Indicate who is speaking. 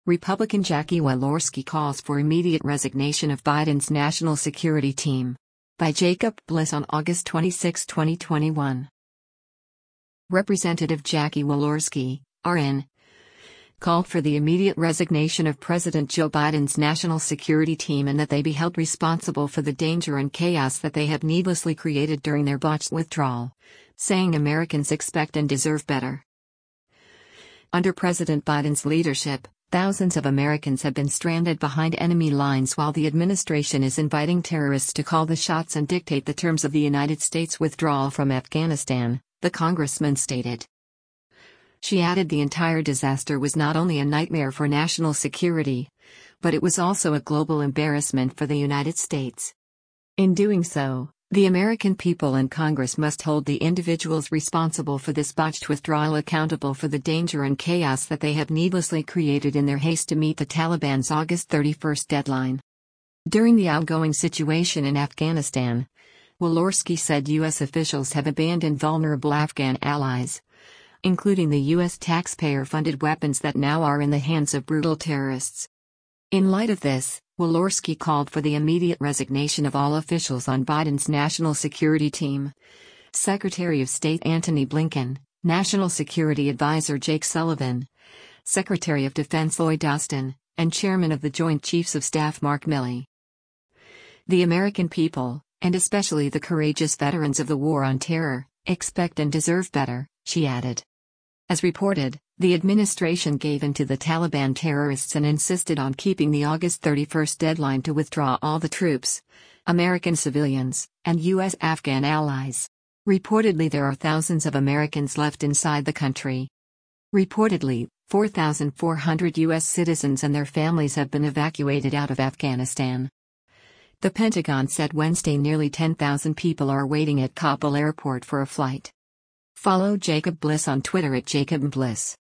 Speaker 1: Republican Jackie Walorski calls for immediate resignation of Biden's national security team. By Jacob Bliss on August 26, 2021. Representative Jackie Walorski, RN, called for the immediate resignation of President Joe Biden's national security team and that they be held responsible for the danger and chaos that they have needlessly created during their botched withdrawal, saying Americans expect and deserve better. Under President Biden's leadership, thousands of Americans have been stranded behind enemy lines while the administration is inviting terrorists to call the shots and dictate the terms of the United States withdrawal from Afghanistan, the congressman stated. She added the entire disaster was not only a nightmare for national security, but it was also a global embarrassment for the United States. In doing so, the American people and Congress must hold the individuals responsible for this botched withdrawal accountable for the danger and chaos that they have needlessly created in their haste to meet the Taliban's August 31 deadline. During the outgoing situation in Afghanistan, Walorski said U.S. officials have abandoned vulnerable Afghan allies, including the U.S. taxpayer-funded weapons that now are in the hands of brutal terrorists. In light of this, Walorski called for the immediate resignation of all officials on Biden's national security team. Secretary of State Antony Blinken, National Security Advisor Jake Sullivan, Secretary of Defense Lloyd Austin, and Chairman of the Joint Chiefs of Staff Mark Milley. The American people, and especially the courageous veterans of the war on terror, expect and deserve better, she added. As reported, the administration gave in to the Taliban terrorists and insisted on keeping the August 31 deadline to withdraw all the troops, American civilians, and U.S. Afghan allies. Reportedly, there are thousands of Americans left inside the country. Reportedly, 4,400 U.S. citizens and their families have been evacuated out of Afghanistan. The Pentagon said Wednesday nearly 10,000 people are waiting at Kabul airport for a flight. Follow Jacob Bliss on Twitter at Jacob Bliss.